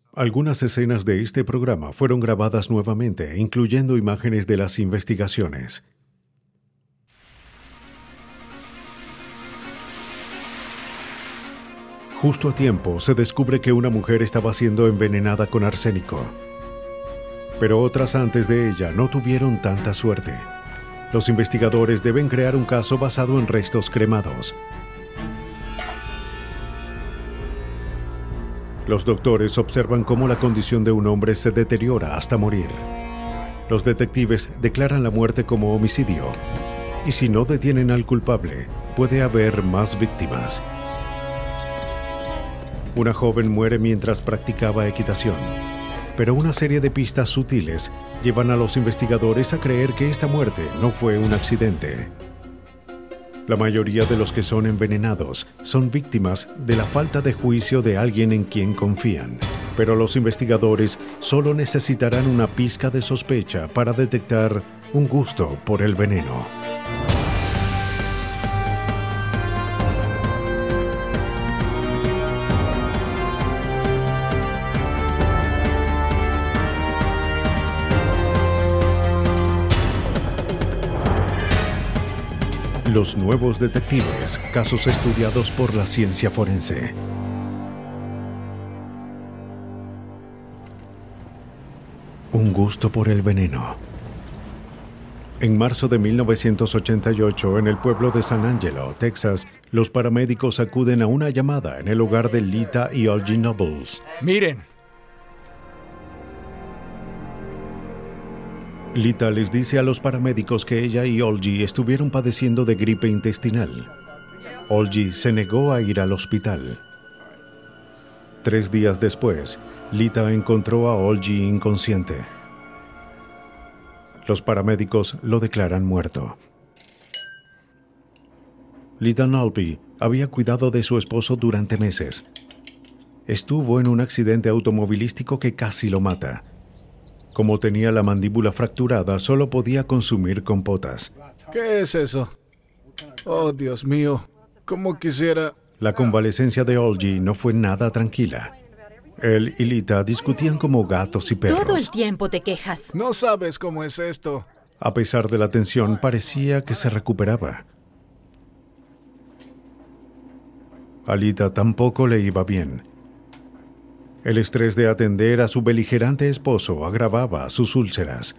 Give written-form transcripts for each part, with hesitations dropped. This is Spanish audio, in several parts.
Algunas escenas de este programa fueron grabadas nuevamente, incluyendo imágenes de las investigaciones. Justo a tiempo, se descubre que una mujer estaba siendo envenenada con arsénico. Pero otras antes de ella no tuvieron tanta suerte. Los investigadores deben crear un caso basado en restos cremados. Los doctores observan cómo la condición de un hombre se deteriora hasta morir. Los detectives declaran la muerte como homicidio. Y si no detienen al culpable, puede haber más víctimas. Una joven muere mientras practicaba equitación, pero una serie de pistas sutiles llevan a los investigadores a creer que esta muerte no fue un accidente. La mayoría de los que son envenenados son víctimas de la falta de juicio de alguien en quien confían, pero los investigadores solo necesitarán una pizca de sospecha para detectar un gusto por el veneno. Los nuevos detectives, casos estudiados por la ciencia forense. Un gusto por el veneno. En marzo de 1988, en el pueblo de San Angelo, Texas, los paramédicos acuden a una llamada en el hogar de Lita y Olgie Nobles. ¡Miren! Lita les dice a los paramédicos que ella y Olgie estuvieron padeciendo de gripe intestinal. Olgie se negó a ir al hospital. 3 días después, Lita encontró a Olgie inconsciente. Los paramédicos lo declaran muerto. Lita Nolby había cuidado de su esposo durante meses. Estuvo en un accidente automovilístico que casi lo mata. Como tenía la mandíbula fracturada, solo podía consumir compotas. ¿Qué es eso? Oh, Dios mío. ¿Cómo quisiera...? La convalecencia de Olgie no fue nada tranquila. Él y Lita discutían como gatos y perros. Todo el tiempo te quejas. No sabes cómo es esto. A pesar de la tensión, parecía que se recuperaba. A Lita tampoco le iba bien. El estrés de atender a su beligerante esposo agravaba sus úlceras.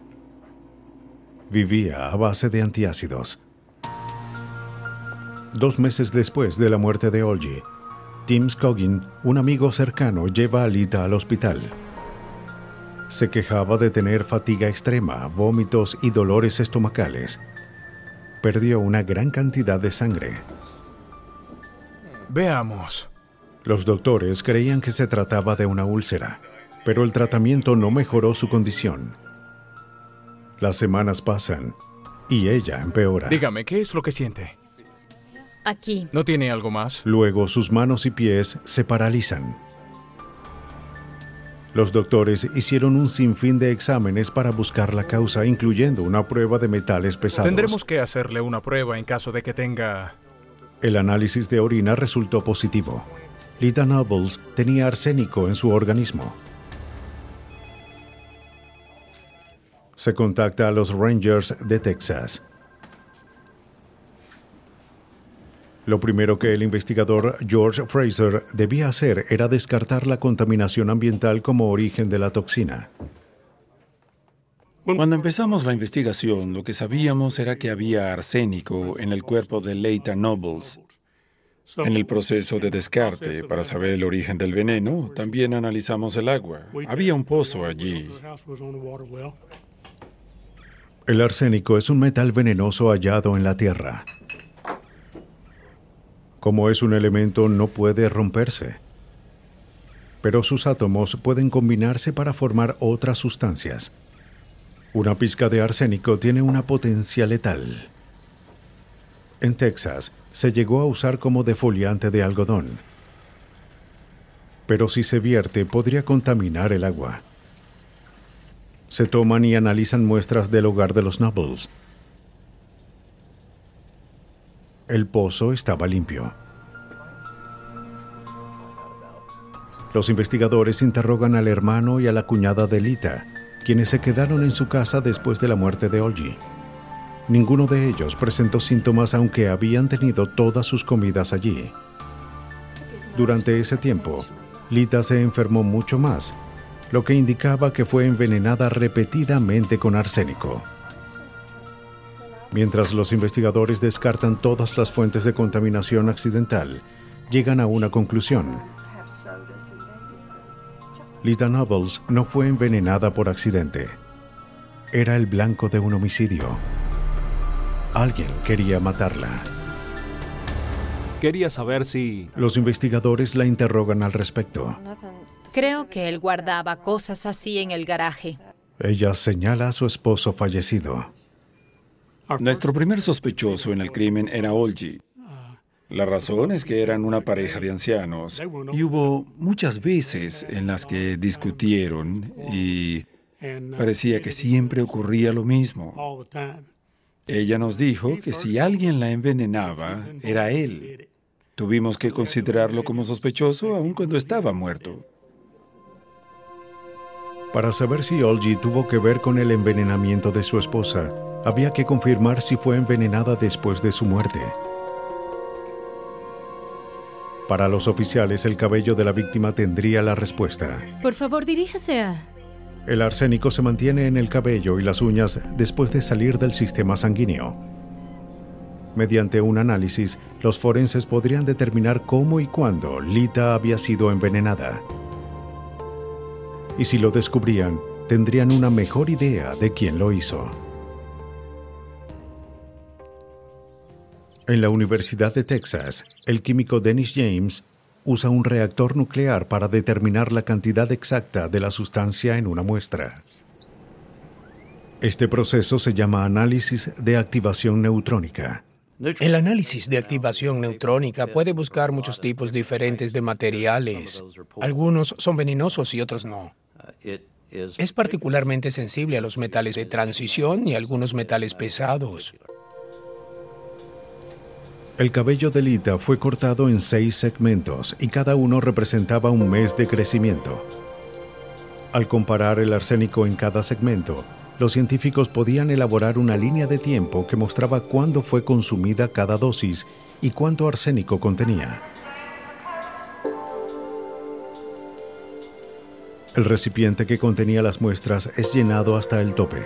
Vivía a base de antiácidos. 2 meses después de la muerte de Olgie, Tim Scoggin, un amigo cercano, lleva a Lita al hospital. Se quejaba de tener fatiga extrema, vómitos y dolores estomacales. Perdió una gran cantidad de sangre. Veamos. Los doctores creían que se trataba de una úlcera, pero el tratamiento no mejoró su condición. Las semanas pasan y ella empeora. Dígame, ¿qué es lo que siente? Aquí. ¿No tiene algo más? Luego sus manos y pies se paralizan. Los doctores hicieron un sinfín de exámenes para buscar la causa, incluyendo una prueba de metales pesados. Tendremos que hacerle una prueba en caso de que tenga... El análisis de orina resultó positivo. Lita Nobles tenía arsénico en su organismo. Se contacta a los Rangers de Texas. Lo primero que el investigador George Fraser debía hacer era descartar la contaminación ambiental como origen de la toxina. Cuando empezamos la investigación, lo que sabíamos era que había arsénico en el cuerpo de Lita Nobles. En el proceso de descarte, para saber el origen del veneno, también analizamos el agua. Había un pozo allí. El arsénico es un metal venenoso hallado en la tierra. Como es un elemento, no puede romperse. Pero sus átomos pueden combinarse para formar otras sustancias. Una pizca de arsénico tiene una potencia letal. En Texas, se llegó a usar como defoliante de algodón. Pero si se vierte, podría contaminar el agua. Se toman y analizan muestras del hogar de los Nobles. El pozo estaba limpio. Los investigadores interrogan al hermano y a la cuñada de Lita, quienes se quedaron en su casa después de la muerte de Olgi. Ninguno de ellos presentó síntomas aunque habían tenido todas sus comidas allí. Durante ese tiempo, Lita se enfermó mucho más, lo que indicaba que fue envenenada repetidamente con arsénico. Mientras los investigadores descartan todas las fuentes de contaminación accidental, llegan a una conclusión. Lita Nobles no fue envenenada por accidente. Era el blanco de un homicidio. Alguien quería matarla. Quería saber si... Los investigadores la interrogan al respecto. Creo que él guardaba cosas así en el garaje. Ella señala a su esposo fallecido. Nuestro primer sospechoso en el crimen era Olgi. La razón es que eran una pareja de ancianos y hubo muchas veces en las que discutieron y parecía que siempre ocurría lo mismo. Ella nos dijo que si alguien la envenenaba, era él. Tuvimos que considerarlo como sospechoso aun cuando estaba muerto. Para saber si Olgi tuvo que ver con el envenenamiento de su esposa, había que confirmar si fue envenenada después de su muerte. Para los oficiales, el cabello de la víctima tendría la respuesta. Por favor, diríjase a... El arsénico se mantiene en el cabello y las uñas después de salir del sistema sanguíneo. Mediante un análisis, los forenses podrían determinar cómo y cuándo Lita había sido envenenada. Y si lo descubrían, tendrían una mejor idea de quién lo hizo. En la Universidad de Texas, el químico Dennis James usa un reactor nuclear para determinar la cantidad exacta de la sustancia en una muestra. Este proceso se llama análisis de activación neutrónica. El análisis de activación neutrónica puede buscar muchos tipos diferentes de materiales. Algunos son venenosos y otros no. Es particularmente sensible a los metales de transición y a algunos metales pesados. El cabello de Lita fue cortado en 6 segmentos y cada uno representaba un mes de crecimiento. Al comparar el arsénico en cada segmento, los científicos podían elaborar una línea de tiempo que mostraba cuándo fue consumida cada dosis y cuánto arsénico contenía. El recipiente que contenía las muestras es llenado hasta el tope.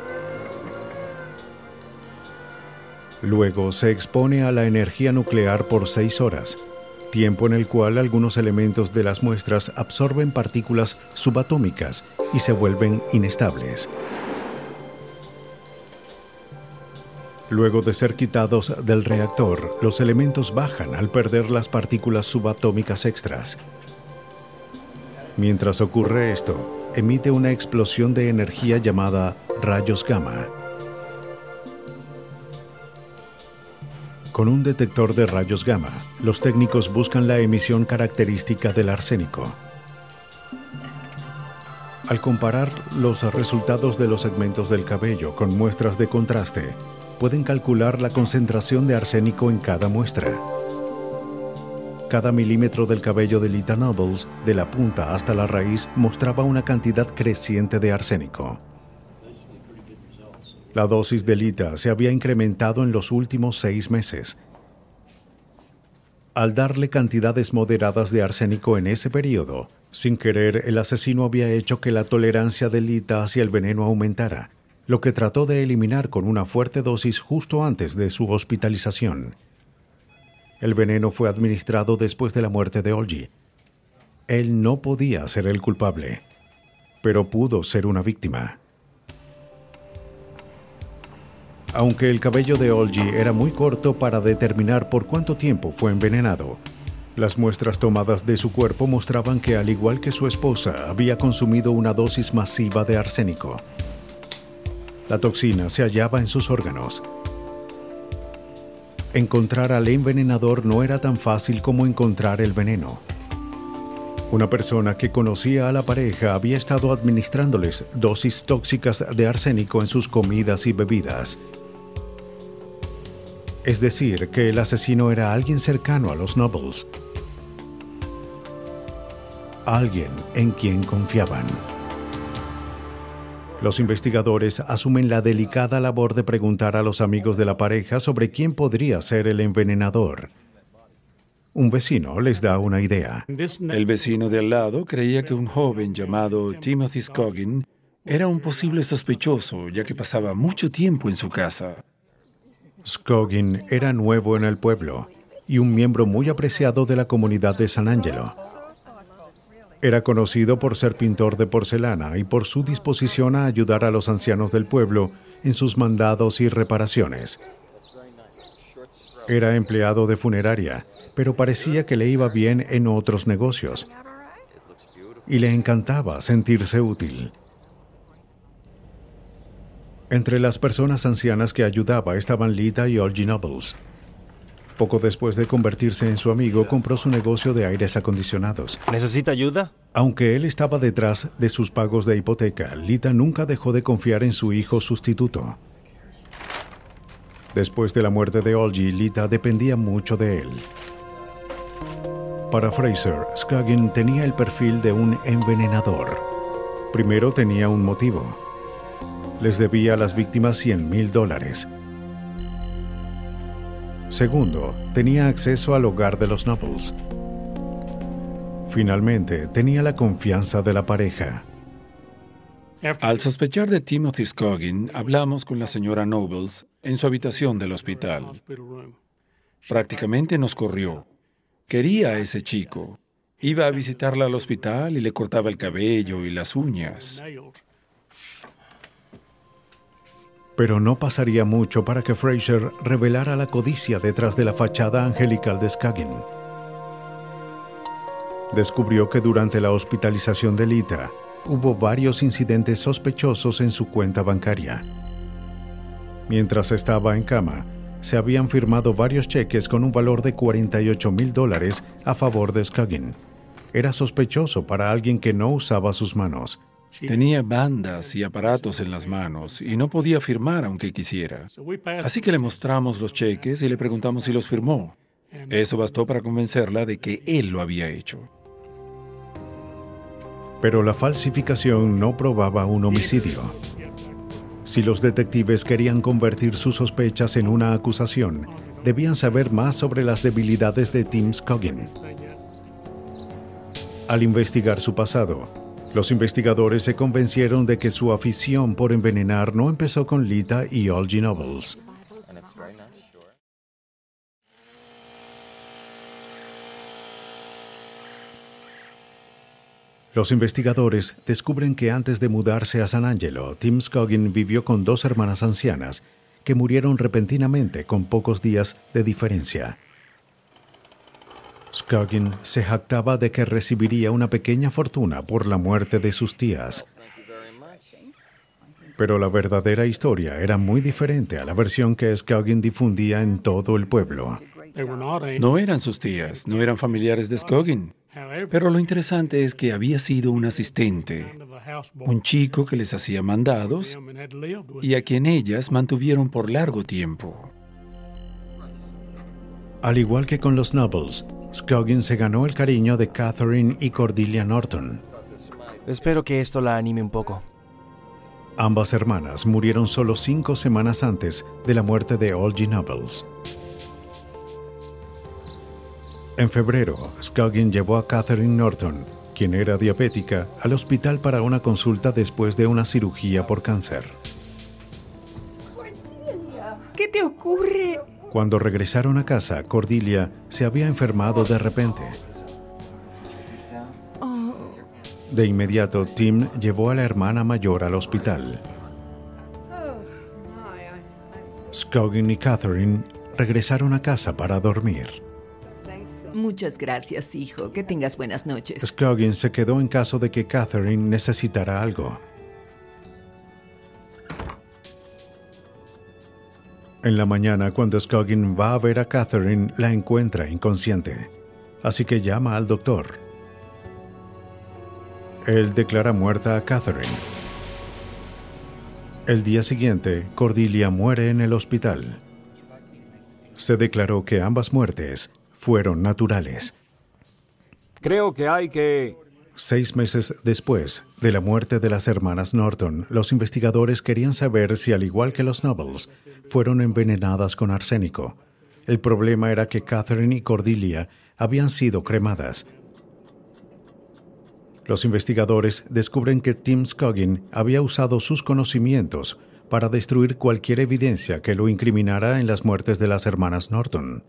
Luego se expone a la energía nuclear por 6 horas, tiempo en el cual algunos elementos de las muestras absorben partículas subatómicas y se vuelven inestables. Luego de ser quitados del reactor, los elementos bajan al perder las partículas subatómicas extras. Mientras ocurre esto, emite una explosión de energía llamada rayos gamma. Con un detector de rayos gamma, los técnicos buscan la emisión característica del arsénico. Al comparar los resultados de los segmentos del cabello con muestras de contraste, pueden calcular la concentración de arsénico en cada muestra. Cada milímetro del cabello de Lita Nobles, de la punta hasta la raíz, mostraba una cantidad creciente de arsénico. La dosis de Lita se había incrementado en los últimos 6 meses. Al darle cantidades moderadas de arsénico en ese periodo, sin querer, el asesino había hecho que la tolerancia de Lita hacia el veneno aumentara, lo que trató de eliminar con una fuerte dosis justo antes de su hospitalización. El veneno fue administrado después de la muerte de Olgi. Él no podía ser el culpable, pero pudo ser una víctima. Aunque el cabello de Olgi era muy corto para determinar por cuánto tiempo fue envenenado, las muestras tomadas de su cuerpo mostraban que, al igual que su esposa, había consumido una dosis masiva de arsénico. La toxina se hallaba en sus órganos. Encontrar al envenenador no era tan fácil como encontrar el veneno. Una persona que conocía a la pareja había estado administrándoles dosis tóxicas de arsénico en sus comidas y bebidas. Es decir, que el asesino era alguien cercano a los Nobles. alguien en quien confiaban. Los investigadores asumen la delicada labor de preguntar a los amigos de la pareja sobre quién podría ser el envenenador. Un vecino les da una idea. El vecino de al lado creía que un joven llamado Timothy Scoggin era un posible sospechoso, ya que pasaba mucho tiempo en su casa. Scoggin era nuevo en el pueblo y un miembro muy apreciado de la comunidad de San Angelo. Era conocido por ser pintor de porcelana y por su disposición a ayudar a los ancianos del pueblo en sus mandados y reparaciones. Era empleado de funeraria, pero parecía que le iba bien en otros negocios. Y le encantaba sentirse útil. Entre las personas ancianas que ayudaba estaban Lita y Olgie Nobles. Poco después de convertirse en su amigo, compró su negocio de aires acondicionados. ¿Necesita ayuda? Aunque él estaba detrás de sus pagos de hipoteca, Lita nunca dejó de confiar en su hijo sustituto. Después de la muerte de Olgie, Lita dependía mucho de él. Para Fraser, Scoggin tenía el perfil de un envenenador. Primero tenía un motivo. Les debía a las víctimas $100,000. Segundo, tenía acceso al hogar de los Nobles. Finalmente, tenía la confianza de la pareja. Al sospechar de Timothy Scoggin, hablamos con la señora Nobles en su habitación del hospital. Prácticamente nos corrió. Quería a ese chico. Iba a visitarla al hospital y le cortaba el cabello y las uñas. Pero no pasaría mucho para que Fraser revelara la codicia detrás de la fachada angelical de Scoggin. Descubrió que durante la hospitalización de Lita, hubo varios incidentes sospechosos en su cuenta bancaria. Mientras estaba en cama, se habían firmado varios cheques con un valor de $48,000 a favor de Scoggin. Era sospechoso para alguien que no usaba sus manos. Tenía bandas y aparatos en las manos y no podía firmar aunque quisiera. Así que le mostramos los cheques y le preguntamos si los firmó. Eso bastó para convencerla de que él lo había hecho. Pero la falsificación no probaba un homicidio. Si los detectives querían convertir sus sospechas en una acusación, debían saber más sobre las debilidades de Tim Scoggin. Al investigar su pasado, los investigadores se convencieron de que su afición por envenenar no empezó con Lita y Olgie Nobles. Los investigadores descubren que antes de mudarse a San Angelo, Tim Scoggin vivió con dos hermanas ancianas que murieron repentinamente con pocos días de diferencia. Scoggin se jactaba de que recibiría una pequeña fortuna por la muerte de sus tías. Pero la verdadera historia era muy diferente a la versión que Scoggin difundía en todo el pueblo. No eran sus tías, no eran familiares de Scoggin. Pero lo interesante es que había sido un asistente, un chico que les hacía mandados y a quien ellas mantuvieron por largo tiempo. Al igual que con los Nobles, Scoggin se ganó el cariño de Catherine y Cordelia Norton. Espero que esto la anime un poco. Ambas hermanas murieron solo 5 semanas antes de la muerte de Olgie Nobles. En febrero, Scoggin llevó a Catherine Norton, quien era diabética, al hospital para una consulta después de una cirugía por cáncer. ¿Qué te ocurre? Cuando regresaron a casa, Cordelia se había enfermado de repente. De inmediato, Tim llevó a la hermana mayor al hospital. Scoggin y Catherine regresaron a casa para dormir. Muchas gracias, hijo. Que tengas buenas noches. Scoggin se quedó en caso de que Catherine necesitara algo. En la mañana, cuando Scoggin va a ver a Catherine, la encuentra inconsciente. Así que llama al doctor. Él declara muerta a Catherine. El día siguiente, Cordelia muere en el hospital. Se declaró que ambas muertes fueron naturales. Creo que hay que 6 meses después de la muerte de las hermanas Norton, los investigadores querían saber si, al igual que los Nobles, fueron envenenadas con arsénico. El problema era que Catherine y Cordelia habían sido cremadas. Los investigadores descubren que Tim Scoggin había usado sus conocimientos para destruir cualquier evidencia que lo incriminara en las muertes de las hermanas Norton.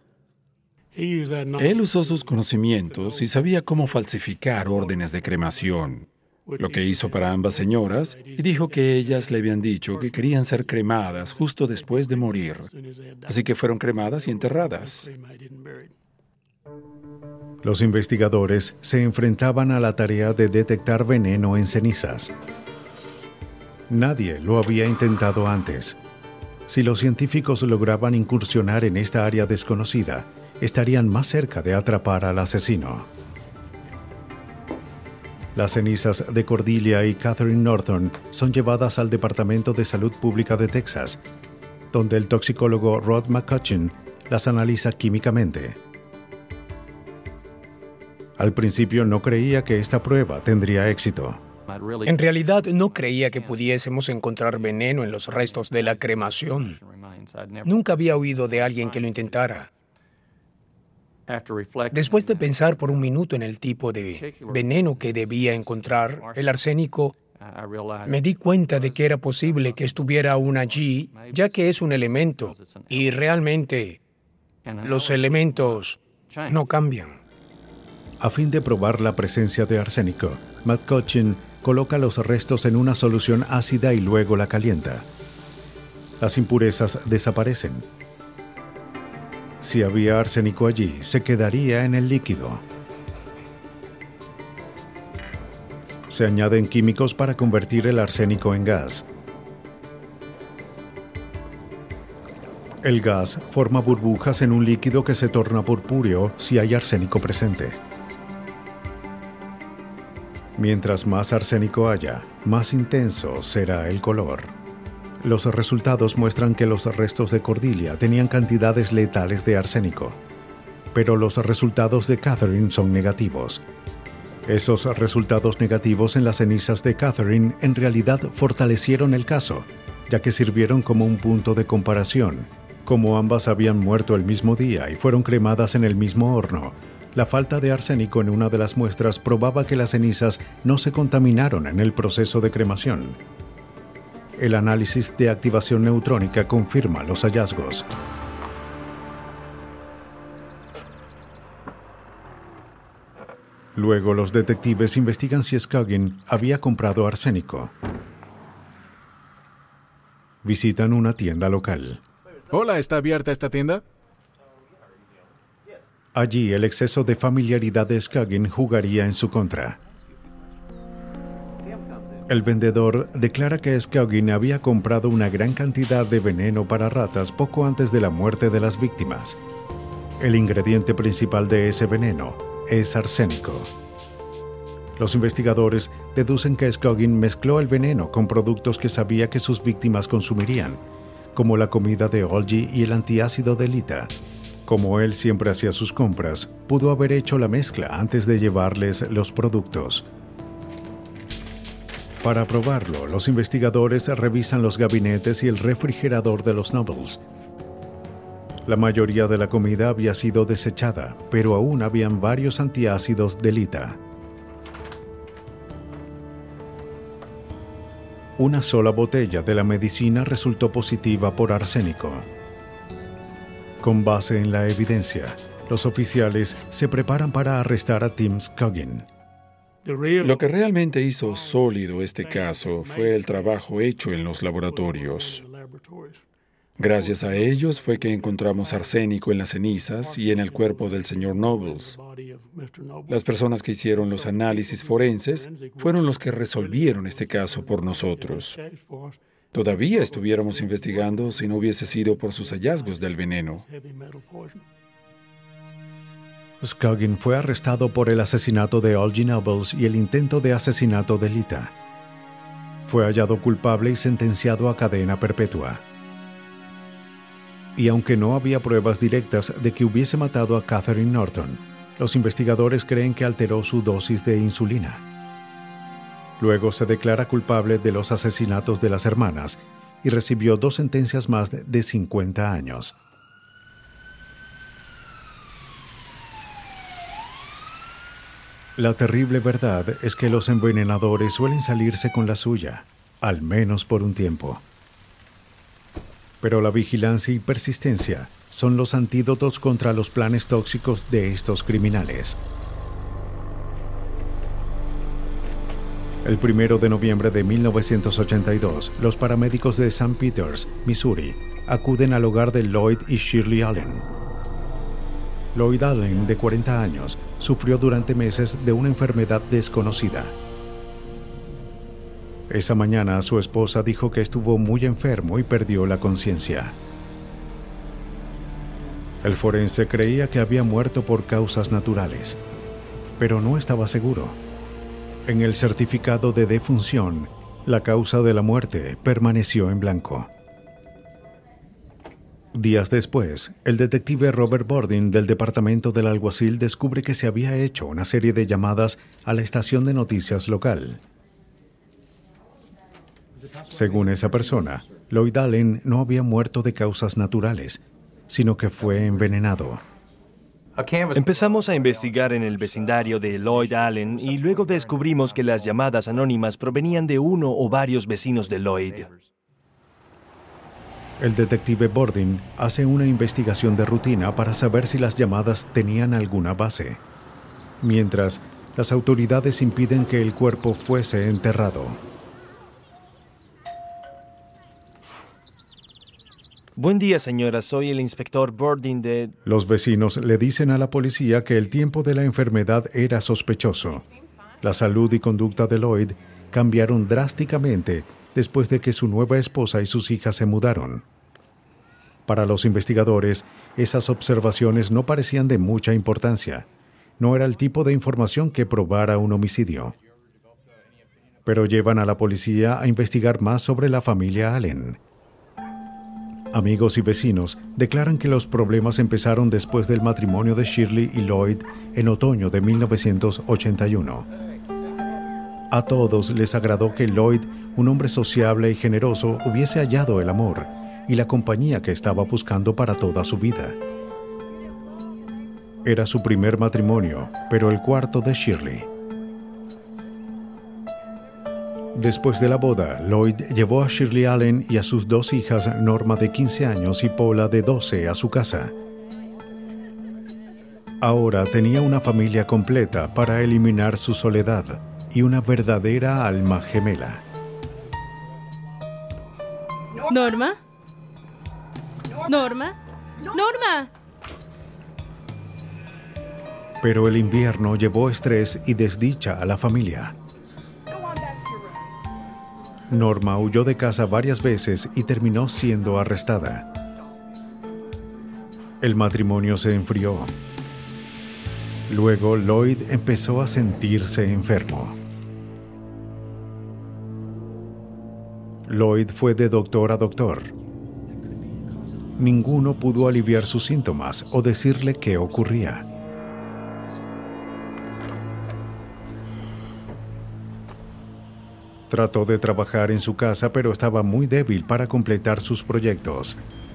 Él usó sus conocimientos y sabía cómo falsificar órdenes de cremación, lo que hizo para ambas señoras, y dijo que ellas le habían dicho que querían ser cremadas justo después de morir. Así que fueron cremadas y enterradas. Los investigadores se enfrentaban a la tarea de detectar veneno en cenizas. Nadie lo había intentado antes. Si los científicos lograban incursionar en esta área desconocida, estarían más cerca de atrapar al asesino. Las cenizas de Cordelia y Catherine Norton son llevadas al Departamento de Salud Pública de Texas, donde el toxicólogo Rod McCutcheon las analiza químicamente. Al principio no creía que esta prueba tendría éxito. En realidad no creía que pudiésemos encontrar veneno en los restos de la cremación. Nunca había oído de alguien que lo intentara. Después de pensar por un minuto en el tipo de veneno que debía encontrar, el arsénico, me di cuenta de que era posible que estuviera aún allí, ya que es un elemento, y realmente los elementos no cambian. A fin de probar la presencia de arsénico, McCutcheon coloca los restos en una solución ácida y luego la calienta. Las impurezas desaparecen. Si había arsénico allí, se quedaría en el líquido. Se añaden químicos para convertir el arsénico en gas. El gas forma burbujas en un líquido que se torna purpúreo si hay arsénico presente. Mientras más arsénico haya, más intenso será el color. Los resultados muestran que los restos de Cordelia tenían cantidades letales de arsénico, pero los resultados de Catherine son negativos. Esos resultados negativos en las cenizas de Catherine en realidad fortalecieron el caso, ya que sirvieron como un punto de comparación. Como ambas habían muerto el mismo día y fueron cremadas en el mismo horno, la falta de arsénico en una de las muestras probaba que las cenizas no se contaminaron en el proceso de cremación. El análisis de activación neutrónica confirma los hallazgos. Luego los detectives investigan si Scoggin había comprado arsénico. Visitan una tienda local. Hola, ¿está abierta esta tienda? Allí el exceso de familiaridad de Scoggin jugaría en su contra. El vendedor declara que Scoggin había comprado una gran cantidad de veneno para ratas poco antes de la muerte de las víctimas. El ingrediente principal de ese veneno es arsénico. Los investigadores deducen que Scoggin mezcló el veneno con productos que sabía que sus víctimas consumirían, como la comida de Olgie y el antiácido de Lita. Como él siempre hacía sus compras, pudo haber hecho la mezcla antes de llevarles los productos. Para probarlo, los investigadores revisan los gabinetes y el refrigerador de los Nobles. La mayoría de la comida había sido desechada, pero aún habían varios antiácidos de Lita. Una sola botella de la medicina resultó positiva por arsénico. Con base en la evidencia, los oficiales se preparan para arrestar a Tim Scoggin. Lo que realmente hizo sólido este caso fue el trabajo hecho en los laboratorios. Gracias a ellos fue que encontramos arsénico en las cenizas y en el cuerpo del señor Nobles. Las personas que hicieron los análisis forenses fueron los que resolvieron este caso por nosotros. Todavía estuviéramos investigando si no hubiese sido por sus hallazgos del veneno. Scoggin fue arrestado por el asesinato de Olgie Nobles y el intento de asesinato de Lita. Fue hallado culpable y sentenciado a cadena perpetua. Y aunque no había pruebas directas de que hubiese matado a Catherine Norton, Los investigadores creen que alteró su dosis de insulina. Luego se declara culpable de los asesinatos de las hermanas y recibió 2 sentencias más de 50 años. La terrible verdad es que los envenenadores suelen salirse con la suya, al menos por un tiempo. Pero la vigilancia y persistencia son los antídotos contra los planes tóxicos de estos criminales. El 1 de noviembre de 1982, los paramédicos de St. Peters, Missouri, acuden al hogar de Lloyd y Shirley Allen. Lloyd Allen, de 40 años, sufrió durante meses de una enfermedad desconocida. Esa mañana su esposa dijo que estuvo muy enfermo y perdió la conciencia. El forense creía que había muerto por causas naturales, pero no estaba seguro. En el certificado de defunción, la causa de la muerte permaneció en blanco. Días después, el detective Robert Bordin del departamento del alguacil descubre que se había hecho una serie de llamadas a la estación de noticias local. Según esa persona, Lloyd Allen no había muerto de causas naturales, sino que fue envenenado. Empezamos a investigar en el vecindario de Lloyd Allen y luego descubrimos que las llamadas anónimas provenían de uno o varios vecinos de Lloyd. El detective Bordin hace una investigación de rutina para saber si las llamadas tenían alguna base, mientras las autoridades impiden que el cuerpo fuese enterrado. Buen día, señora. Soy el inspector Bordin de... Los vecinos le dicen a la policía que el tiempo de la enfermedad era sospechoso. La salud y conducta de Lloyd cambiaron drásticamente después de que su nueva esposa y sus hijas se mudaron. Para los investigadores, esas observaciones no parecían de mucha importancia. No era el tipo de información que probara un homicidio. Pero llevan a la policía a investigar más sobre la familia Allen. Amigos y vecinos declaran que los problemas empezaron después del matrimonio de Shirley y Lloyd en otoño de 1981. A todos les agradó que Lloyd, un hombre sociable y generoso, hubiese hallado el amor y la compañía que estaba buscando para toda su vida. Era su primer matrimonio, pero el cuarto de Shirley. Después de la boda, Lloyd llevó a Shirley Allen y a sus 2 hijas, Norma de 15 años y Paula de 12, a su casa. Ahora tenía una familia completa para eliminar su soledad y una verdadera alma gemela. ¿Norma? ¿Norma? ¡Norma! Pero el invierno llevó estrés y desdicha a la familia. Norma huyó de casa varias veces y terminó siendo arrestada. El matrimonio se enfrió. Luego Lloyd empezó a sentirse enfermo. Lloyd fue de doctor a doctor. Ninguno pudo aliviar sus síntomas o decirle qué ocurría. Trató de trabajar en su casa, pero estaba muy débil para completar sus proyectos.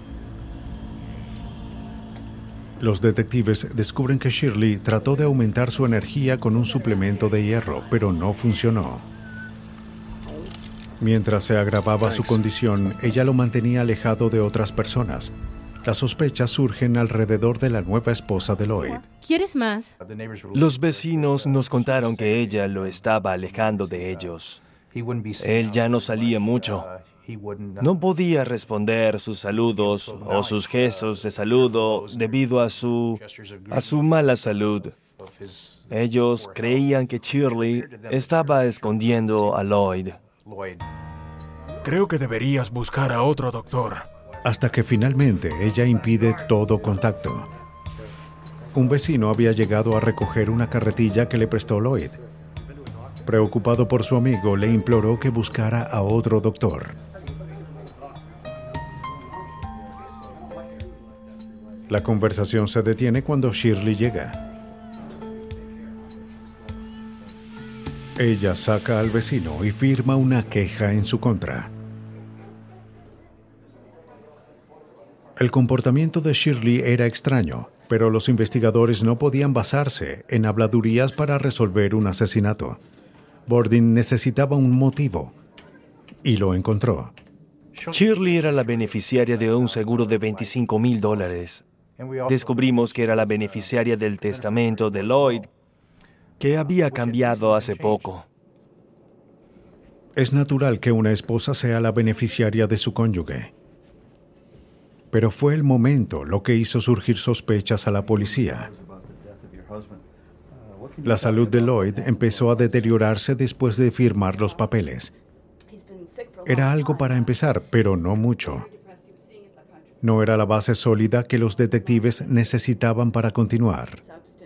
Los detectives descubren que Shirley trató de aumentar su energía con un suplemento de hierro, pero no funcionó. Mientras se agravaba su condición, ella lo mantenía alejado de otras personas. Las sospechas surgen alrededor de la nueva esposa de Lloyd. ¿Quieres más? Los vecinos nos contaron que ella lo estaba alejando de ellos. Él ya no salía mucho. No podía responder sus saludos o sus gestos de saludo debido a su mala salud. Ellos creían que Shirley estaba escondiendo a Lloyd. Creo que deberías buscar a otro doctor. Hasta que finalmente ella impide todo contacto. Un vecino había llegado a recoger una carretilla que le prestó Lloyd. Preocupado por su amigo, le imploró que buscara a otro doctor. La conversación se detiene cuando Shirley llega. Ella saca al vecino y firma una queja en su contra. El comportamiento de Shirley era extraño, pero los investigadores no podían basarse en habladurías para resolver un asesinato. Bordin necesitaba un motivo, y lo encontró. Shirley era la beneficiaria de un seguro de $25,000. Descubrimos que era la beneficiaria del testamento de Lloyd, que había cambiado hace poco. Es natural que una esposa sea la beneficiaria de su cónyuge. Pero fue el momento lo que hizo surgir sospechas a la policía. La salud de Lloyd empezó a deteriorarse después de firmar los papeles. Era algo para empezar, pero no mucho. No era la base sólida que los detectives necesitaban para continuar.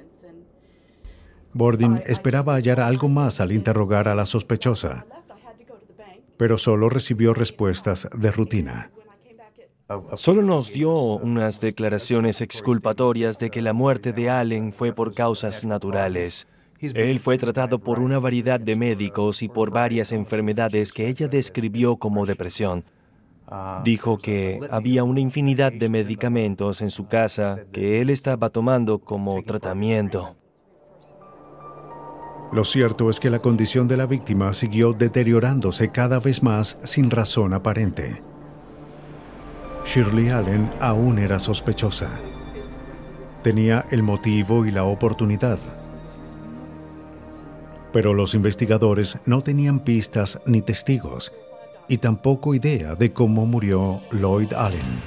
Bordin esperaba hallar algo más al interrogar a la sospechosa, pero solo recibió respuestas de rutina. Solo nos dio unas declaraciones exculpatorias de que la muerte de Allen fue por causas naturales. Él fue tratado por una variedad de médicos y por varias enfermedades que ella describió como depresión. Dijo que había una infinidad de medicamentos en su casa que él estaba tomando como tratamiento. Lo cierto es que la condición de la víctima siguió deteriorándose cada vez más sin razón aparente. Shirley Allen aún era sospechosa. Tenía el motivo y la oportunidad. Pero los investigadores no tenían pistas ni testigos, y tampoco idea de cómo murió Lloyd Allen.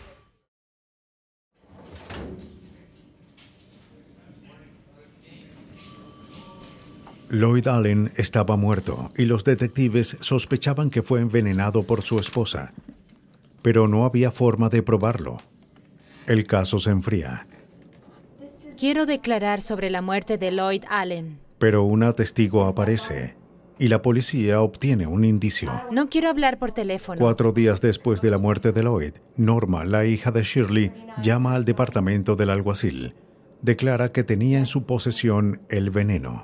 Lloyd Allen estaba muerto y los detectives sospechaban que fue envenenado por su esposa, pero no había forma de probarlo. El caso se enfría. Quiero declarar sobre la muerte de Lloyd Allen. Pero una testigo aparece y la policía obtiene un indicio. No quiero hablar por teléfono. 4 días después de la muerte de Lloyd, Norma, la hija de Shirley, llama al departamento del alguacil. Declara que tenía en su posesión el veneno.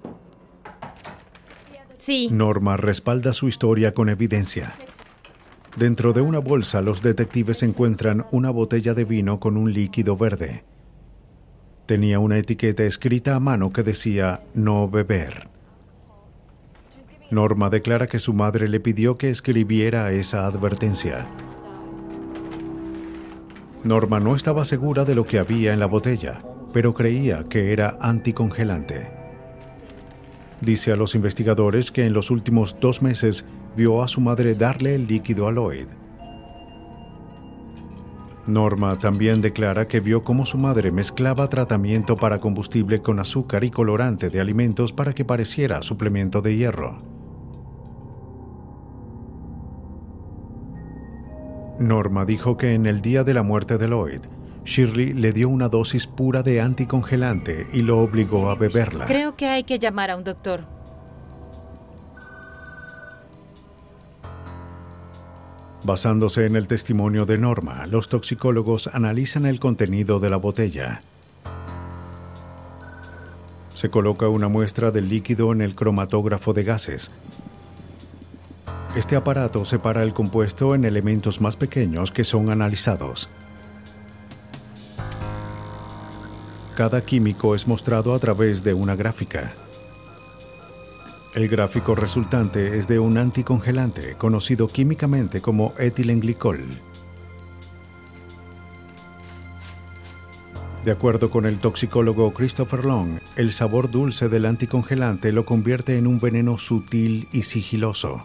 Sí. Norma respalda su historia con evidencia. Dentro de una bolsa, los detectives encuentran una botella de vino con un líquido verde. Tenía una etiqueta escrita a mano que decía "no beber". Norma declara que su madre le pidió que escribiera esa advertencia. Norma no estaba segura de lo que había en la botella, pero creía que era anticongelante. Dice a los investigadores que en los últimos 2 meses vio a su madre darle el líquido a Lloyd. Norma también declara que vio cómo su madre mezclaba tratamiento para combustible con azúcar y colorante de alimentos para que pareciera suplemento de hierro. Norma dijo que en el día de la muerte de Lloyd, Shirley le dio una dosis pura de anticongelante y lo obligó a beberla. Creo que hay que llamar a un doctor. Basándose en el testimonio de Norma, los toxicólogos analizan el contenido de la botella. Se coloca una muestra del líquido en el cromatógrafo de gases. Este aparato separa el compuesto en elementos más pequeños que son analizados. Cada químico es mostrado a través de una gráfica. El gráfico resultante es de un anticongelante conocido químicamente como etilenglicol. De acuerdo con el toxicólogo Christopher Long, el sabor dulce del anticongelante lo convierte en un veneno sutil y sigiloso.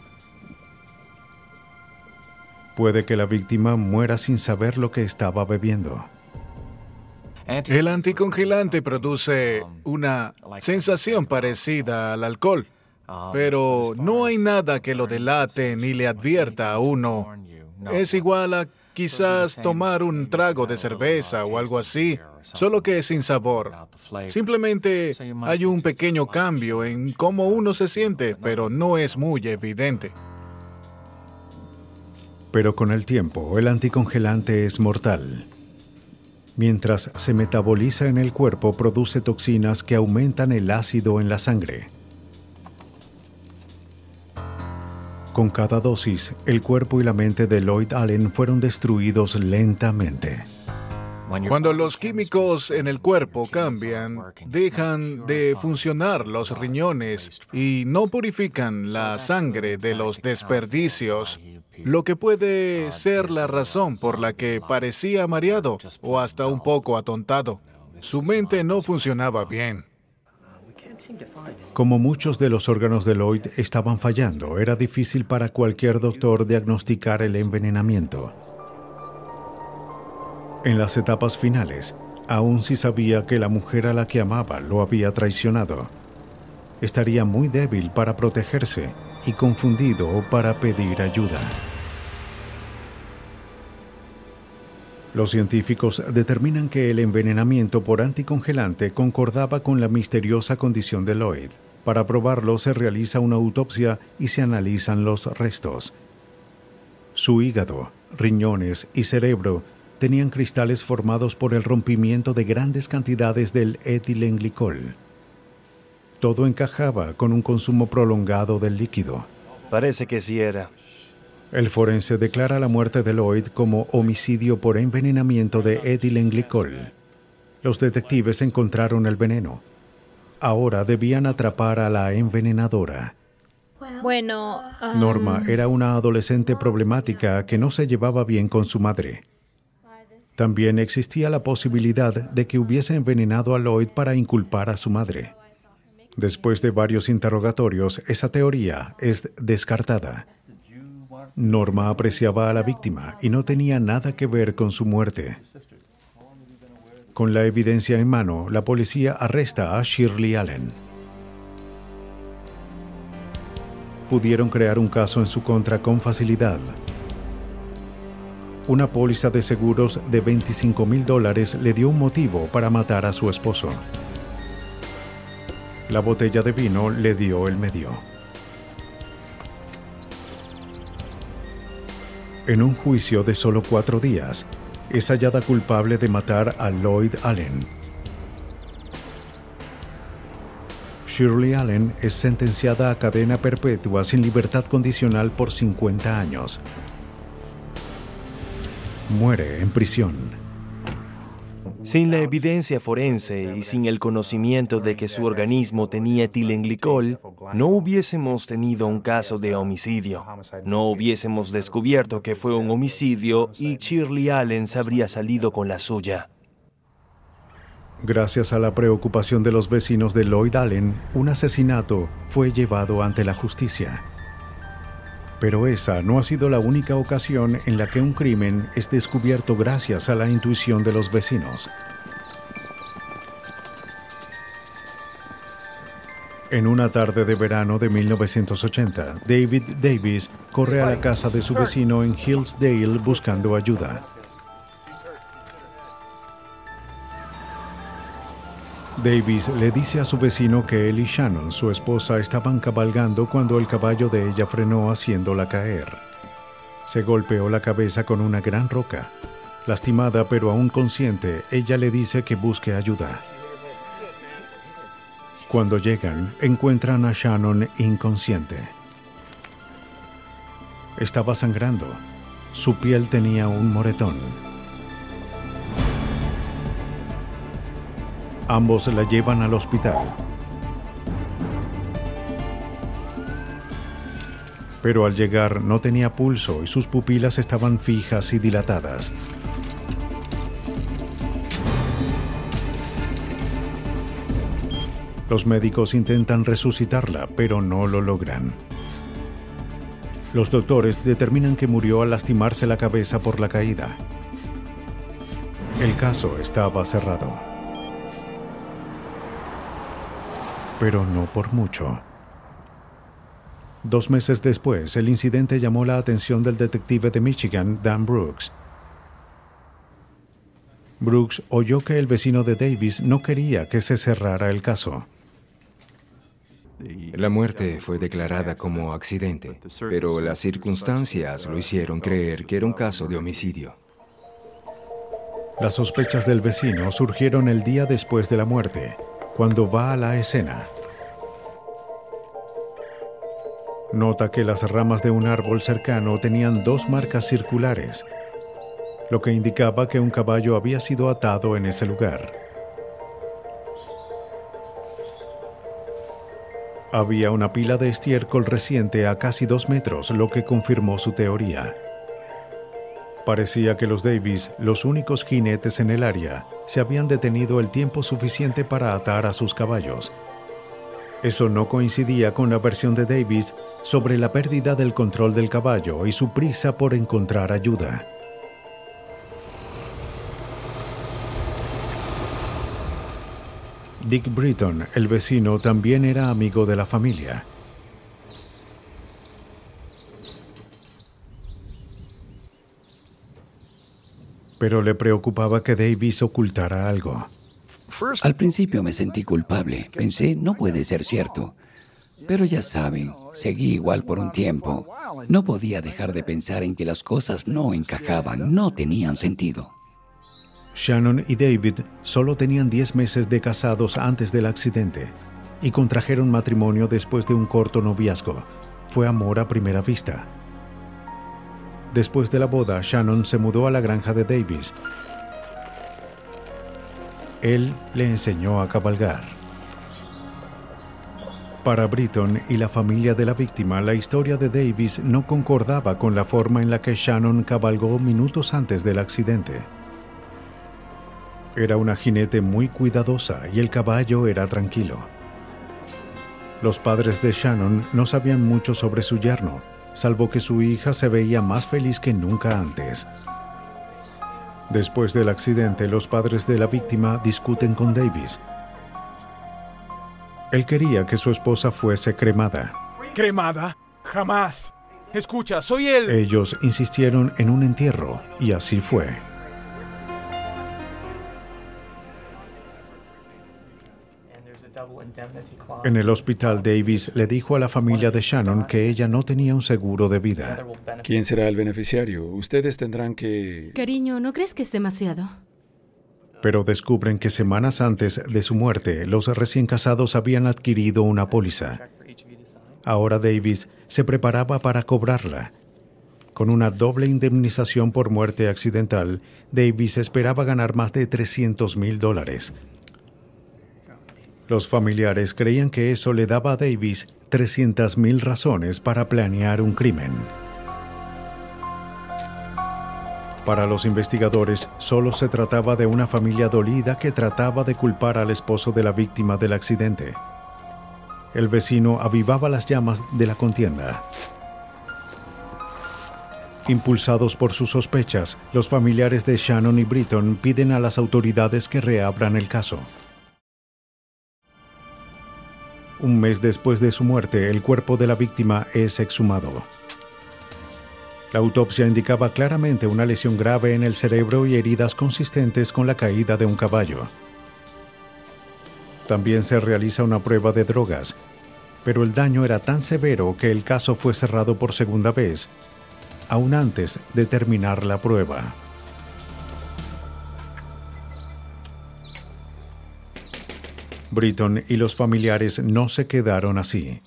Puede que la víctima muera sin saber lo que estaba bebiendo. El anticongelante produce una sensación parecida al alcohol, pero no hay nada que lo delate ni le advierta a uno. Es igual a quizás tomar un trago de cerveza o algo así, solo que sin sabor. Simplemente hay un pequeño cambio en cómo uno se siente, pero no es muy evidente. Pero con el tiempo, el anticongelante es mortal. Mientras se metaboliza en el cuerpo, produce toxinas que aumentan el ácido en la sangre. Con cada dosis, el cuerpo y la mente de Lloyd Allen fueron destruidos lentamente. Cuando los químicos en el cuerpo cambian, dejan de funcionar los riñones y no purifican la sangre de los desperdicios, lo que puede ser la razón por la que parecía mareado o hasta un poco atontado. Su mente no funcionaba bien. Como muchos de los órganos de Lloyd estaban fallando, era difícil para cualquier doctor diagnosticar el envenenamiento. En las etapas finales, aún si sabía que la mujer a la que amaba lo había traicionado, estaría muy débil para protegerse y confundido para pedir ayuda. Los científicos determinan que el envenenamiento por anticongelante concordaba con la misteriosa condición de Lloyd. Para probarlo se realiza una autopsia y se analizan los restos. Su hígado, riñones y cerebro tenían cristales formados por el rompimiento de grandes cantidades del etilenglicol. Todo encajaba con un consumo prolongado del líquido. Parece que sí era. El forense declara la muerte de Lloyd como homicidio por envenenamiento de etilenglicol. Los detectives encontraron el veneno. Ahora debían atrapar a la envenenadora. Bueno, Norma era una adolescente problemática que no se llevaba bien con su madre. También existía la posibilidad de que hubiese envenenado a Lloyd para inculpar a su madre. Después de varios interrogatorios, esa teoría es descartada. Norma apreciaba a la víctima y no tenía nada que ver con su muerte. Con la evidencia en mano, la policía arresta a Shirley Allen. Pudieron crear un caso en su contra con facilidad. Una póliza de seguros de $25,000 le dio un motivo para matar a su esposo. La botella de vino le dio el medio. En un juicio de solo 4 días, es hallada culpable de matar a Lloyd Allen. Shirley Allen es sentenciada a cadena perpetua sin libertad condicional por 50 años. Muere en prisión. Sin la evidencia forense y sin el conocimiento de que su organismo tenía etilenglicol, no hubiésemos tenido un caso de homicidio. No hubiésemos descubierto que fue un homicidio y Shirley Allen se habría salido con la suya. Gracias a la preocupación de los vecinos de Lloyd Allen, un asesinato fue llevado ante la justicia. Pero esa no ha sido la única ocasión en la que un crimen es descubierto gracias a la intuición de los vecinos. En una tarde de verano de 1980, David Davis corre a la casa de su vecino en Hillsdale buscando ayuda. Davis le dice a su vecino que él y Shannon, su esposa, estaban cabalgando cuando el caballo de ella frenó haciéndola caer. Se golpeó la cabeza con una gran roca. Lastimada pero aún consciente, ella le dice que busque ayuda. Cuando llegan, encuentran a Shannon inconsciente. Estaba sangrando. Su piel tenía un moretón. Ambos la llevan al hospital. Pero al llegar no tenía pulso y sus pupilas estaban fijas y dilatadas. Los médicos intentan resucitarla, pero no lo logran. Los doctores determinan que murió al lastimarse la cabeza por la caída. El caso estaba cerrado. Pero no por mucho. 2 meses después, el incidente llamó la atención del detective de Michigan, Dan Brooks. Brooks oyó que el vecino de Davis no quería que se cerrara el caso. La muerte fue declarada como accidente, pero las circunstancias lo hicieron creer que era un caso de homicidio. Las sospechas del vecino surgieron el día después de la muerte, cuando va a la escena. Nota que las ramas de un árbol cercano tenían 2 marcas circulares, lo que indicaba que un caballo había sido atado en ese lugar. Había una pila de estiércol reciente a casi 2 metros, lo que confirmó su teoría. Parecía que los Davis, los únicos jinetes en el área, se habían detenido el tiempo suficiente para atar a sus caballos. Eso no coincidía con la versión de Davis sobre la pérdida del control del caballo y su prisa por encontrar ayuda. Dick Britton, el vecino, también era amigo de la familia. Pero le preocupaba que Davis ocultara algo. Al principio me sentí culpable. Pensé, no puede ser cierto. Pero ya saben, seguí igual por un tiempo. No podía dejar de pensar en que las cosas no encajaban, no tenían sentido. Shannon y David solo tenían 10 meses de casados antes del accidente y contrajeron matrimonio después de un corto noviazgo. Fue amor a primera vista. Después de la boda, Shannon se mudó a la granja de Davis. Él le enseñó a cabalgar. Para Britton y la familia de la víctima, la historia de Davis no concordaba con la forma en la que Shannon cabalgó minutos antes del accidente. Era una jinete muy cuidadosa y el caballo era tranquilo. Los padres de Shannon no sabían mucho sobre su yerno, salvo que su hija se veía más feliz que nunca antes. Después del accidente, los padres de la víctima discuten con Davis. Él quería que su esposa fuese cremada. ¿Cremada? Jamás. Escucha, soy él. Ellos insistieron en un entierro, y así fue. En el hospital, Davis le dijo a la familia de Shannon que ella no tenía un seguro de vida. ¿Quién será el beneficiario? Ustedes tendrán que... Cariño, ¿no crees que es demasiado? Pero descubren que semanas antes de su muerte, los recién casados habían adquirido una póliza. Ahora Davis se preparaba para cobrarla. Con una doble indemnización por muerte accidental, Davis esperaba ganar más de $300,000. Los familiares creían que eso le daba a Davis 300,000 razones para planear un crimen. Para los investigadores, solo se trataba de una familia dolida que trataba de culpar al esposo de la víctima del accidente. El vecino avivaba las llamas de la contienda. Impulsados por sus sospechas, los familiares de Shannon y Britton piden a las autoridades que reabran el caso. Un mes después de su muerte, el cuerpo de la víctima es exhumado. La autopsia indicaba claramente una lesión grave en el cerebro y heridas consistentes con la caída de un caballo. También se realiza una prueba de drogas, pero el daño era tan severo que el caso fue cerrado por segunda vez, aún antes de terminar la prueba. Britton y los familiares no se quedaron así.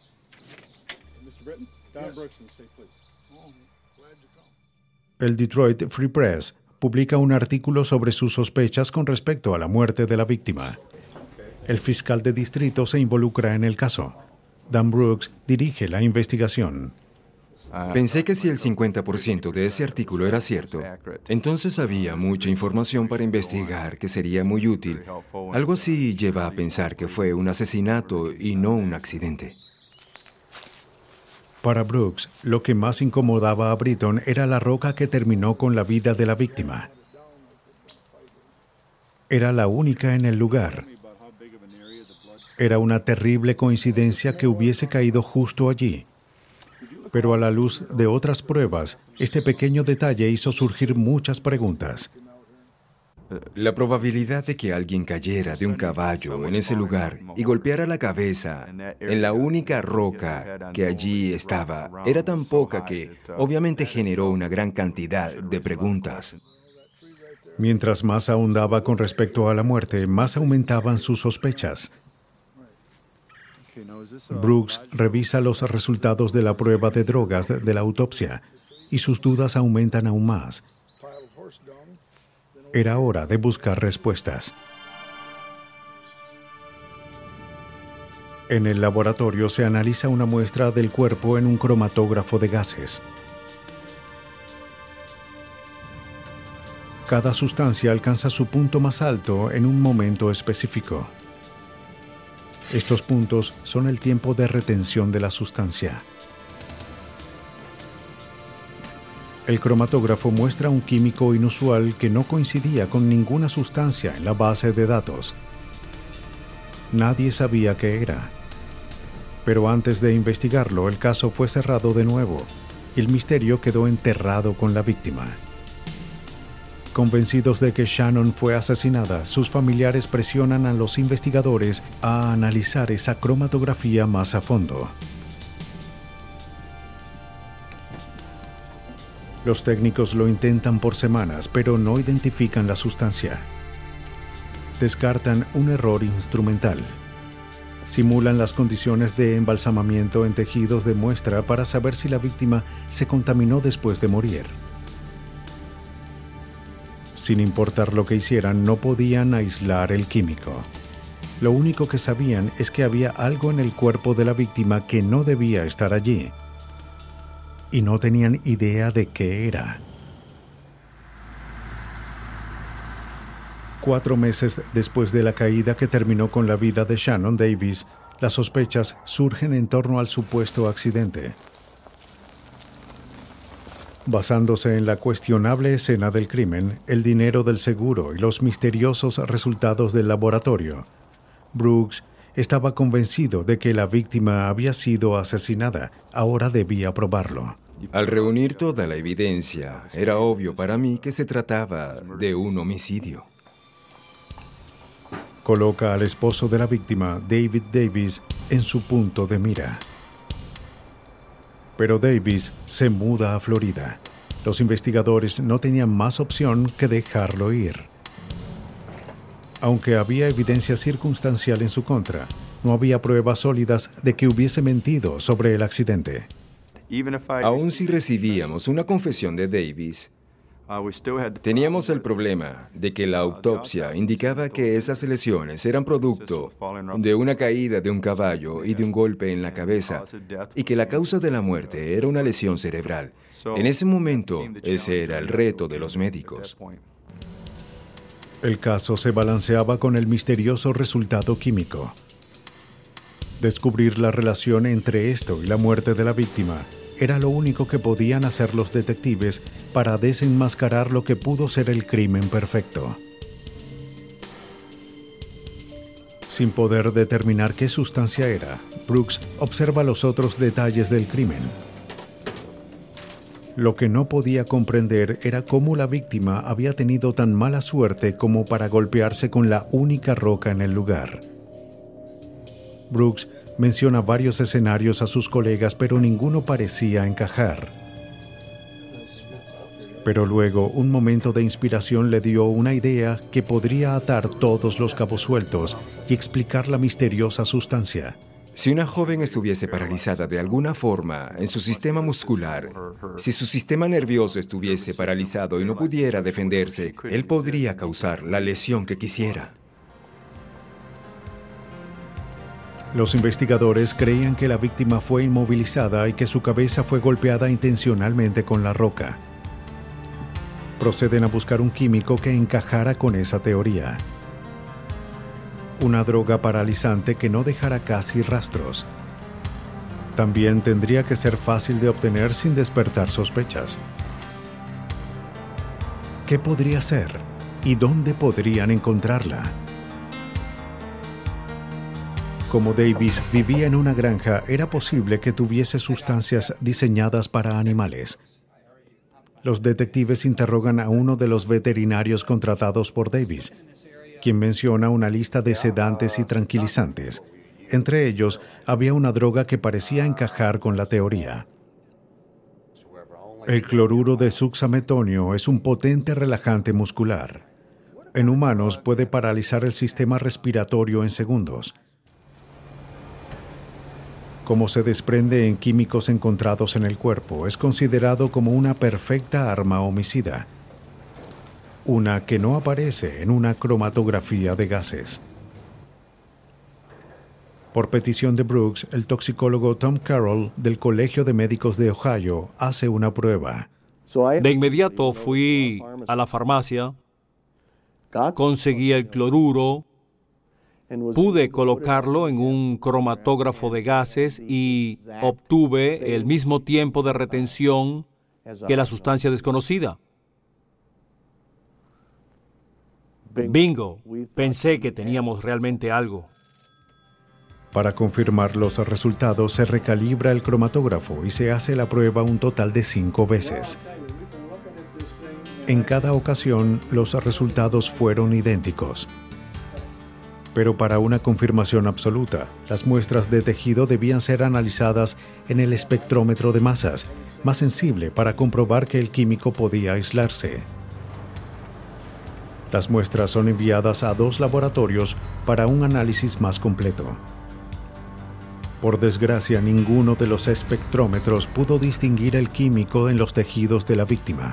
El Detroit Free Press publica un artículo sobre sus sospechas con respecto a la muerte de la víctima. El fiscal de distrito se involucra en el caso. Dan Brooks dirige la investigación. Pensé que si el 50% de ese artículo era cierto, entonces había mucha información para investigar que sería muy útil. Algo así lleva a pensar que fue un asesinato y no un accidente. Para Brooks, lo que más incomodaba a Britton era la roca que terminó con la vida de la víctima. Era la única en el lugar. Era una terrible coincidencia que hubiese caído justo allí. Pero a la luz de otras pruebas, este pequeño detalle hizo surgir muchas preguntas. La probabilidad de que alguien cayera de un caballo en ese lugar y golpeara la cabeza en la única roca que allí estaba era tan poca que obviamente generó una gran cantidad de preguntas. Mientras más ahondaba con respecto a la muerte, más aumentaban sus sospechas. Brooks revisa los resultados de la prueba de drogas de la autopsia y sus dudas aumentan aún más. Era hora de buscar respuestas. En el laboratorio se analiza una muestra del cuerpo en un cromatógrafo de gases. Cada sustancia alcanza su punto más alto en un momento específico. Estos puntos son el tiempo de retención de la sustancia. El cromatógrafo muestra un químico inusual que no coincidía con ninguna sustancia en la base de datos. Nadie sabía qué era. Pero antes de investigarlo, el caso fue cerrado de nuevo y el misterio quedó enterrado con la víctima. Convencidos de que Shannon fue asesinada, sus familiares presionan a los investigadores a analizar esa cromatografía más a fondo. Los técnicos lo intentan por semanas, pero no identifican la sustancia. Descartan un error instrumental. Simulan las condiciones de embalsamamiento en tejidos de muestra para saber si la víctima se contaminó después de morir. Sin importar lo que hicieran, no podían aislar el químico. Lo único que sabían es que había algo en el cuerpo de la víctima que no debía estar allí. Y no tenían idea de qué era. 4 meses después de la caída que terminó con la vida de Shannon Davis, las sospechas surgen en torno al supuesto accidente. Basándose en la cuestionable escena del crimen, el dinero del seguro y los misteriosos resultados del laboratorio, Brooks estaba convencido de que la víctima había sido asesinada. Ahora debía probarlo. Al reunir toda la evidencia, era obvio para mí que se trataba de un homicidio. Coloca al esposo de la víctima, David Davis, en su punto de mira. Pero Davis se muda a Florida. Los investigadores no tenían más opción que dejarlo ir. Aunque había evidencia circunstancial en su contra, no había pruebas sólidas de que hubiese mentido sobre el accidente. Aun si recibíamos una confesión de Davis, teníamos el problema de que la autopsia indicaba que esas lesiones eran producto de una caída de un caballo y de un golpe en la cabeza, y que la causa de la muerte era una lesión cerebral. En ese momento, ese era el reto de los médicos. El caso se balanceaba con el misterioso resultado químico. Descubrir la relación entre esto y la muerte de la víctima era lo único que podían hacer los detectives para desenmascarar lo que pudo ser el crimen perfecto. Sin poder determinar qué sustancia era, Brooks observa los otros detalles del crimen. Lo que no podía comprender era cómo la víctima había tenido tan mala suerte como para golpearse con la única roca en el lugar. Brooks menciona varios escenarios a sus colegas, pero ninguno parecía encajar. Pero luego, un momento de inspiración le dio una idea que podría atar todos los cabos sueltos y explicar la misteriosa sustancia. Si una joven estuviese paralizada de alguna forma en su sistema muscular, si su sistema nervioso estuviese paralizado y no pudiera defenderse, él podría causar la lesión que quisiera. Los investigadores creían que la víctima fue inmovilizada y que su cabeza fue golpeada intencionalmente con la roca. Proceden a buscar un químico que encajara con esa teoría. Una droga paralizante que no dejara casi rastros. También tendría que ser fácil de obtener sin despertar sospechas. ¿Qué podría ser? ¿Y dónde podrían encontrarla? Como Davis vivía en una granja, era posible que tuviese sustancias diseñadas para animales. Los detectives interrogan a uno de los veterinarios contratados por Davis, quien menciona una lista de sedantes y tranquilizantes. Entre ellos, había una droga que parecía encajar con la teoría. El cloruro de succemetonio es un potente relajante muscular. En humanos puede paralizar el sistema respiratorio en segundos. como se desprende en químicos encontrados en el cuerpo, es considerado como una perfecta arma homicida, una que no aparece en una cromatografía de gases. Por petición de Brooks, el toxicólogo Tom Carroll del Colegio de Médicos de Ohio hace una prueba. De inmediato fui a la farmacia, conseguí el cloruro, pude colocarlo en un cromatógrafo de gases y obtuve el mismo tiempo de retención que la sustancia desconocida. Bingo, pensé que teníamos realmente algo. Para confirmar los resultados, se recalibra el cromatógrafo y se hace la prueba un total de 5 veces. En cada ocasión, los resultados fueron idénticos. Pero para una confirmación absoluta, las muestras de tejido debían ser analizadas en el espectrómetro de masas, más sensible para comprobar que el químico podía aislarse. Las muestras son enviadas a 2 laboratorios para un análisis más completo. Por desgracia, ninguno de los espectrómetros pudo distinguir el químico en los tejidos de la víctima.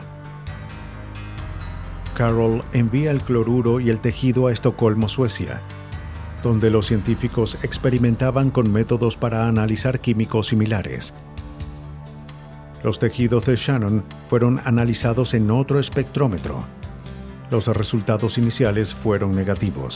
Carroll envía el cloruro y el tejido a Estocolmo, Suecia, donde los científicos experimentaban con métodos para analizar químicos similares. Los tejidos de Shannon fueron analizados en otro espectrómetro. Los resultados iniciales fueron negativos.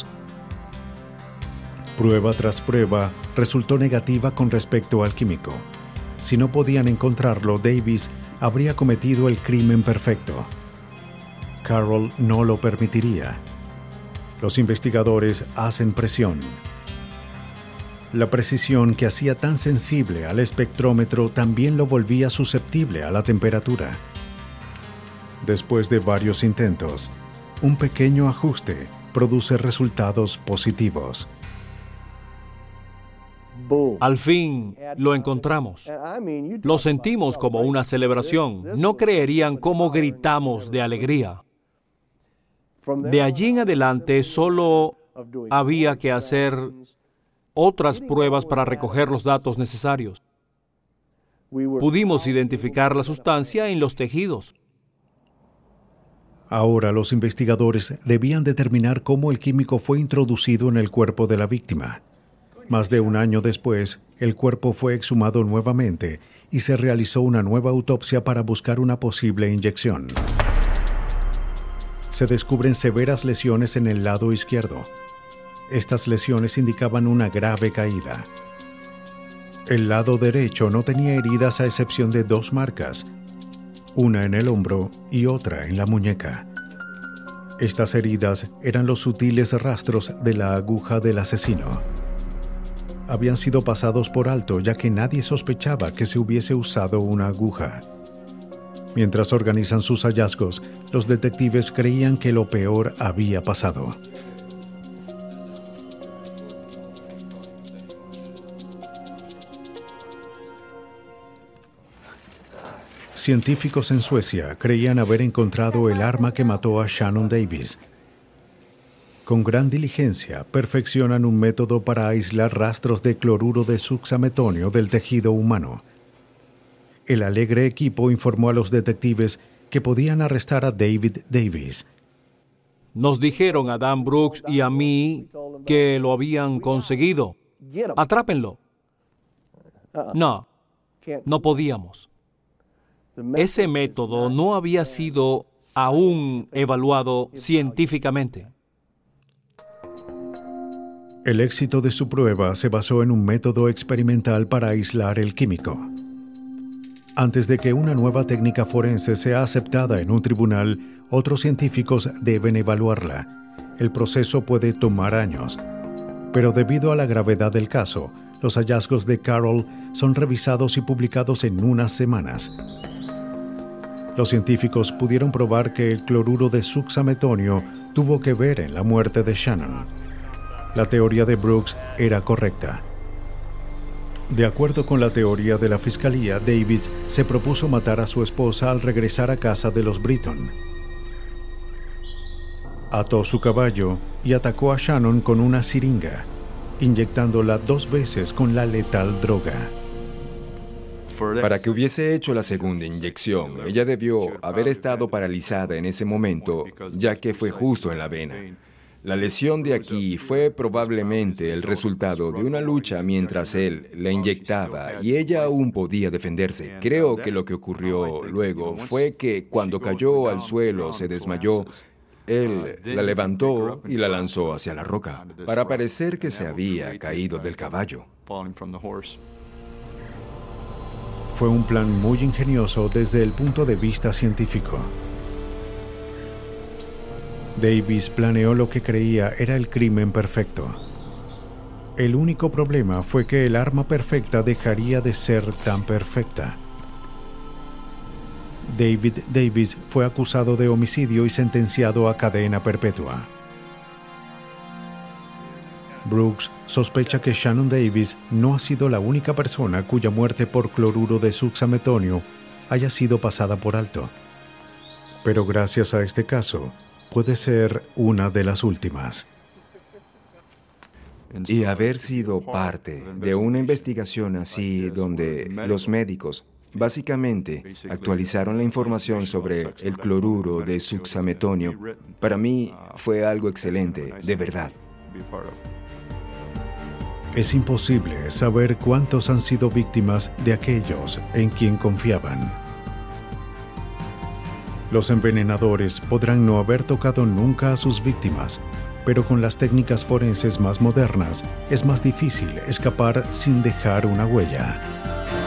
Prueba tras prueba resultó negativa con respecto al químico. Si no podían encontrarlo, Davis habría cometido el crimen perfecto. Carroll no lo permitiría. Los investigadores hacen presión. La precisión que hacía tan sensible al espectrómetro también lo volvía susceptible a la temperatura. Después de varios intentos, un pequeño ajuste produce resultados positivos. Al fin lo encontramos. Lo sentimos como una celebración. No creerían cómo gritamos de alegría. De allí en adelante solo había que hacer otras pruebas para recoger los datos necesarios. Pudimos identificar la sustancia en los tejidos. Ahora los investigadores debían determinar cómo el químico fue introducido en el cuerpo de la víctima. Más de un año después, el cuerpo fue exhumado nuevamente y se realizó una nueva autopsia para buscar una posible inyección. Se descubren severas lesiones en el lado izquierdo. Estas lesiones indicaban una grave caída. El lado derecho no tenía heridas a excepción de 2 marcas, una en el hombro y otra en la muñeca. Estas heridas eran los sutiles rastros de la aguja del asesino. Habían sido pasados por alto ya que nadie sospechaba que se hubiese usado una aguja. Mientras organizan sus hallazgos, los detectives creían que lo peor había pasado. Científicos en Suecia creían haber encontrado el arma que mató a Shannon Davis. Con gran diligencia, perfeccionan un método para aislar rastros de cloruro de succemetonio del tejido humano. El alegre equipo informó a los detectives que podían arrestar a David Davis. Nos dijeron a Dan Brooks y a mí que lo habían conseguido. Atrápenlo. No podíamos. Ese método no había sido aún evaluado científicamente. El éxito de su prueba se basó en un método experimental para aislar el químico. Antes de que una nueva técnica forense sea aceptada en un tribunal, otros científicos deben evaluarla. El proceso puede tomar años. Pero debido a la gravedad del caso, los hallazgos de Carroll son revisados y publicados en unas semanas. Los científicos pudieron probar que el cloruro de succemetonio tuvo que ver en la muerte de Shannon. La teoría de Brooks era correcta. De acuerdo con la teoría de la fiscalía, Davis se propuso matar a su esposa al regresar a casa de los Britton. Ató su caballo y atacó a Shannon con una siringa, inyectándola 2 veces con la letal droga. Para que hubiese hecho la segunda inyección, ella debió haber estado paralizada en ese momento, ya que fue justo en la vena. La lesión de aquí fue probablemente el resultado de una lucha mientras él la inyectaba y ella aún podía defenderse. Creo que lo que ocurrió luego fue que cuando cayó al suelo se desmayó. Él la levantó y la lanzó hacia la roca, para parecer que se había caído del caballo. Fue un plan muy ingenioso desde el punto de vista científico. Davis planeó lo que creía era el crimen perfecto. El único problema fue que el arma perfecta dejaría de ser tan perfecta. David Davis fue acusado de homicidio y sentenciado a cadena perpetua. Brooks sospecha que Shannon Davis no ha sido la única persona cuya muerte por cloruro de succemetonio haya sido pasada por alto. Pero gracias a este caso, puede ser una de las últimas. Y haber sido parte de una investigación así donde los médicos básicamente actualizaron la información sobre el cloruro de succemetonio, para mí fue algo excelente, de verdad. Es imposible saber cuántos han sido víctimas de aquellos en quien confiaban. Los envenenadores podrán no haber tocado nunca a sus víctimas, pero con las técnicas forenses más modernas es más difícil escapar sin dejar una huella.